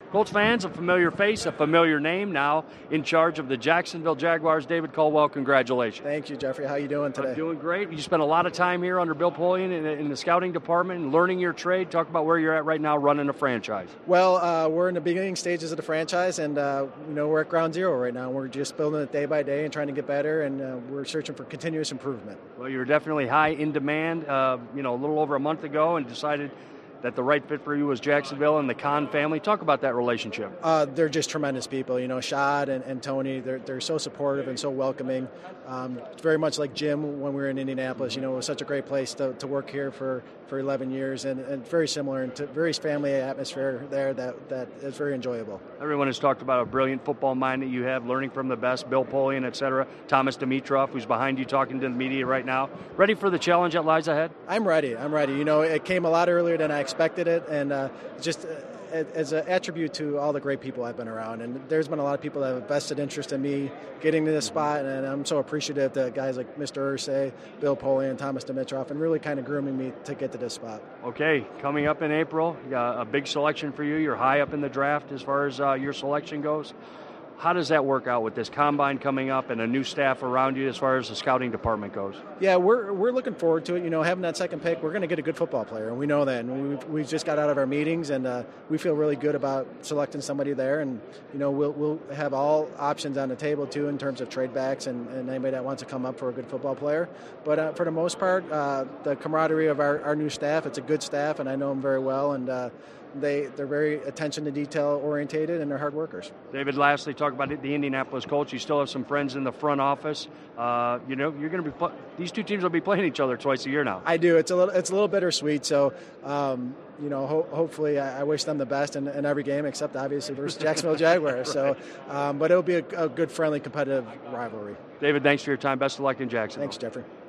Colts fans, a familiar face, a familiar name, now in charge of the Jacksonville Jaguars. David Caldwell, congratulations. Thank you, Jeffrey. How you doing today? I'm doing great. You spent a lot of time here under Bill Polian in the scouting department, learning your trade. Talk about where you're at right now running a franchise. Well, we're in the beginning stages of the franchise, and we're at ground zero right now. We're just building it day by day and trying to get better, and we're searching for continuous improvement. Well, you're definitely high in demand, a little over a month ago, and decided that the right fit for you was Jacksonville and the Kahn family. Talk about that relationship. They're just tremendous people. Shad and Tony, they're so supportive and so welcoming. Very much like Jim when we were in Indianapolis. It was such a great place to work here for 11 years, and very similar and very family atmosphere there that is very enjoyable. Everyone has talked about a brilliant football mind that you have, learning from the best, Bill Polian, etc. Thomas Dimitroff, who's behind you talking to the media right now. Ready for the challenge that lies ahead? I'm ready. It came a lot earlier than I expected it, and just as an attribute to all the great people I've been around. And there's been a lot of people that have vested interest in me getting to this spot, and I'm so appreciative to guys like Mr. Irsay, Bill Polian, Thomas Dimitroff, and really kind of grooming me to get to this spot. Okay, coming up in April, a big selection for you. You're high up in the draft as far as your selection goes. How does that work out with this combine coming up and a new staff around you as far as the scouting department goes? Yeah, we're looking forward to it. Having that second pick, we're going to get a good football player, and we know that. And we've just got out of our meetings, and we feel really good about selecting somebody there. And we'll have all options on the table too in terms of trade backs and anybody that wants to come up for a good football player. But for the most part, the camaraderie of our new staff, it's a good staff, and I know them very well, and they're very attention to detail orientated, and they're hard workers. David, lastly, talk about the Indianapolis Colts. You still have some friends in the front office. You're going to be these two teams will be playing each other twice a year now. I do. It's a little bittersweet. So, hopefully, I wish them the best in every game, except obviously versus Jacksonville Jaguars. Right. So, but it'll be a good, friendly, competitive rivalry. David, thanks for your time. Best of luck in Jacksonville. Thanks, Jeffrey.